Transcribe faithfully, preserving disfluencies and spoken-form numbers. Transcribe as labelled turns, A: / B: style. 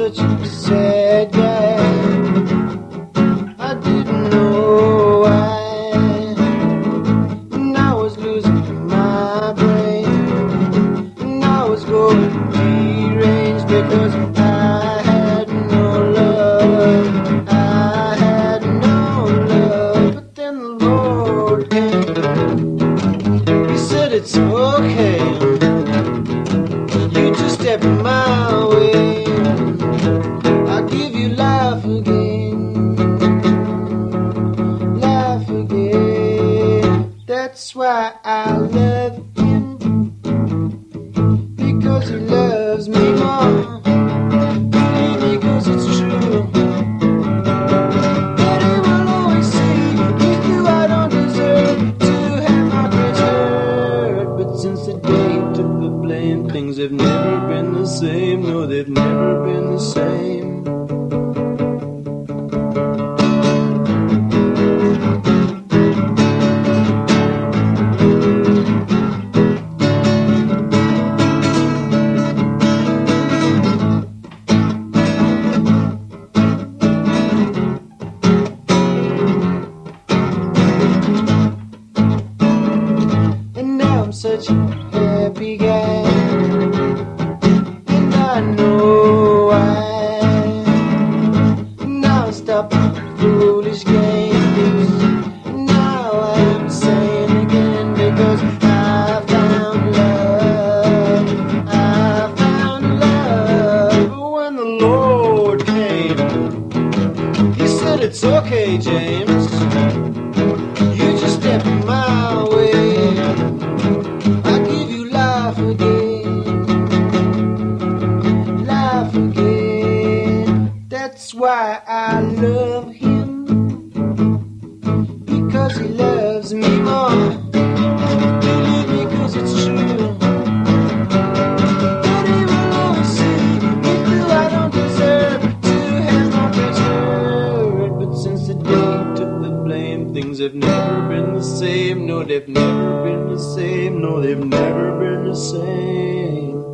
A: such a sad guy. I didn't know why, and I was losing my brain, and I was going deranged because I had no love. I had no love, but then the Lord came. He said it's okay, you just step my way, I'll give you life again, life again. That's why I love him, because he loves me more. Believe me, 'cause it's true. But he will always say, with you I don't deserve to have my praise heard. But since the day he took the blame, things have never been the same. No, they've never been the same. And now I'm such a happy guy, and I know why. Now I stop foolish games. Now I'm sane again because I found love. I found love. But when the Lord came, he said it's okay, James, you just step my way, I'll give you life again, life again. That's why I love him, because he loves me more. Believe me, 'cause it's true. But he will always say, with you I don't deserve to have my praise heard. But since the day he took the blame, things have never been the same. No, they've never been the same. No, they've never been the same.